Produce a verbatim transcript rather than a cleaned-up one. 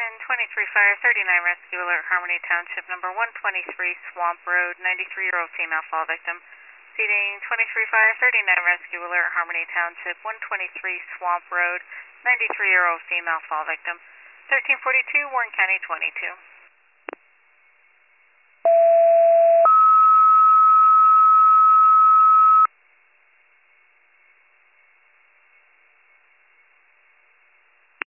twenty-three fire, thirty-nine rescue alert, Harmony Township, number one twenty-three Swamp Road, ninety-three-year-old female fall victim. Seating twenty-three fire, thirty-nine rescue alert, Harmony Township, one twenty-three Swamp Road, ninety-three-year-old female fall victim. thirteen forty-two, Warren County twenty-two.